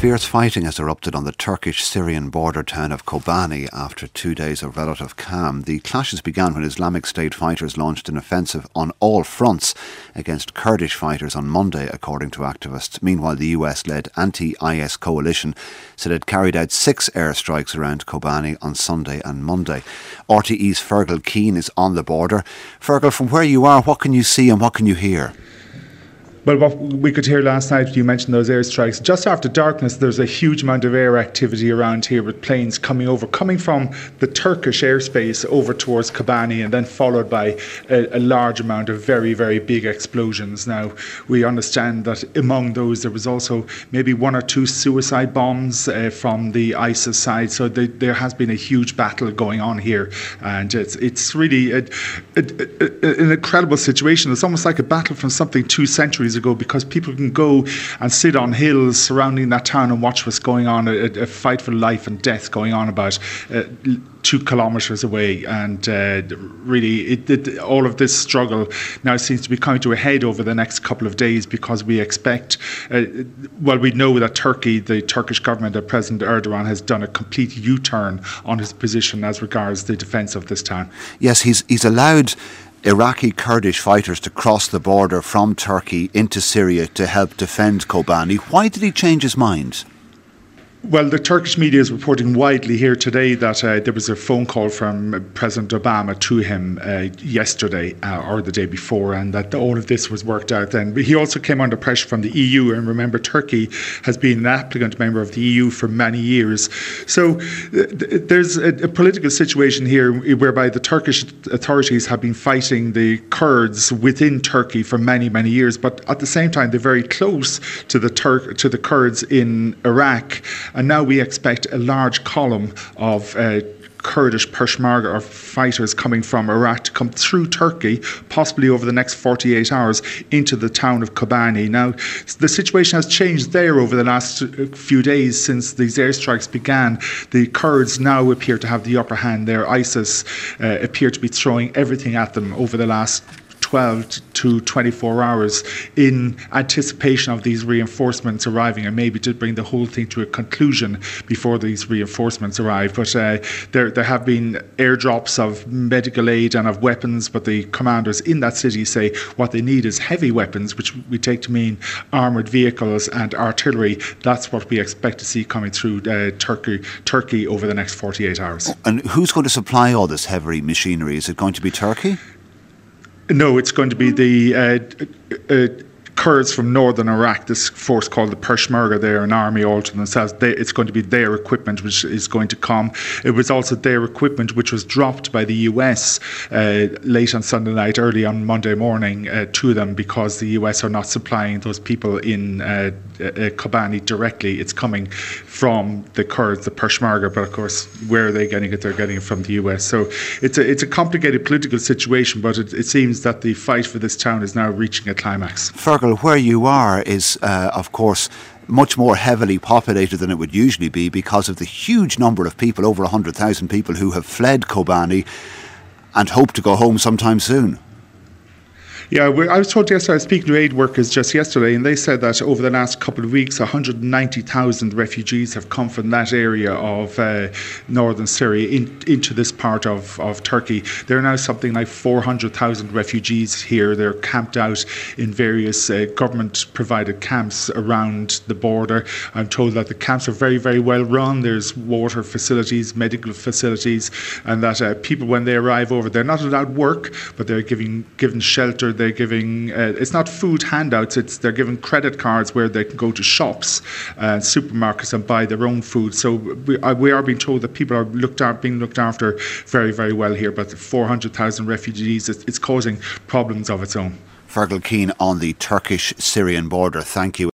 Fierce fighting has erupted on the Turkish-Syrian border town of Kobani after 2 days of relative calm. The clashes began when Islamic State fighters launched an offensive on all fronts against Kurdish fighters on Monday, according to activists. Meanwhile, the US-led anti-IS coalition said it carried out 6 airstrikes around Kobani on Sunday and Monday. RTE's Fergal Keane is on the border. Fergal, from where you are, what can you see and what can you hear? Well, what we could hear last night, you mentioned those airstrikes. Just after darkness, there's a huge amount of air activity around here with planes coming from the Turkish airspace over towards Kobani, and then followed by a large amount of very, very big explosions. Now, we understand that among those, there was also maybe 1 or 2 suicide bombs from the ISIS side. So there has been a huge battle going on here, and it's really an incredible situation. It's almost like a battle from something 2 centuries ago, because people can go and sit on hills surrounding that town and watch what's going on, a fight for life and death going on about 2 kilometres away. And really, all of this struggle now seems to be coming to a head over the next couple of days, because we expect, we know that the Turkish government, that President Erdogan has done a complete U-turn on his position as regards the defence of this town. Yes, he's allowed Iraqi Kurdish fighters to cross the border from Turkey into Syria to help defend Kobani. Why did he change his mind? Well, the Turkish media is reporting widely here today that there was a phone call from President Obama to him yesterday or the day before, and that all of this was worked out then. But he also came under pressure from the EU, and remember, Turkey has been an applicant member of the EU for many years. So there's a political situation here whereby the Turkish authorities have been fighting the Kurds within Turkey for many, many years, but at the same time, they're very close to the Kurds in Iraq. And now we expect a large column of Kurdish Peshmerga or fighters coming from Iraq to come through Turkey, possibly over the next 48 hours, into the town of Kobani. Now, the situation has changed there over the last few days since these airstrikes began. The Kurds now appear to have the upper hand there. ISIS appear to be throwing everything at them over the last 12 to 24 hours in anticipation of these reinforcements arriving, and maybe to bring the whole thing to a conclusion before these reinforcements arrive. But there have been airdrops of medical aid and of weapons, but the commanders in that city say what they need is heavy weapons, which we take to mean armoured vehicles and artillery. That's what we expect to see coming through Turkey over the next 48 hours. And who's going to supply all this heavy machinery? Is it going to be Turkey? No, it's going to be the Kurds from northern Iraq, this force called the Peshmerga. They're an army all to themselves. It's going to be their equipment which is going to come. It was also their equipment which was dropped by the US late on Sunday night, early on Monday morning to them, because the US are not supplying those people in Kobani directly. It's coming from the Kurds, the Peshmerga, but of course, where are they getting it? They're getting it from the US. So it's a complicated political situation, but it seems that the fight for this town is now reaching a climax. Fergal, where you are is, of course, much more heavily populated than it would usually be because of the huge number of people, over 100,000 people, who have fled Kobani and hope to go home sometime soon. Yeah, I was told yesterday, I was speaking to aid workers just yesterday, and they said that over the last couple of weeks, 190,000 refugees have come from that area of northern Syria into this part of Turkey. There are now something like 400,000 refugees here. They're camped out in various government-provided camps around the border. I'm told that the camps are very, very well run. There's water facilities, medical facilities, and that people, when they arrive over, they're not allowed work, but they're given shelter. They're giving, it's not food handouts, they're given credit cards where they can go to shops, supermarkets, and buy their own food. So we are being told that people are being looked after very, very well here. But 400,000 refugees, it's causing problems of its own. Fergal Keane on the Turkish-Syrian border. Thank you.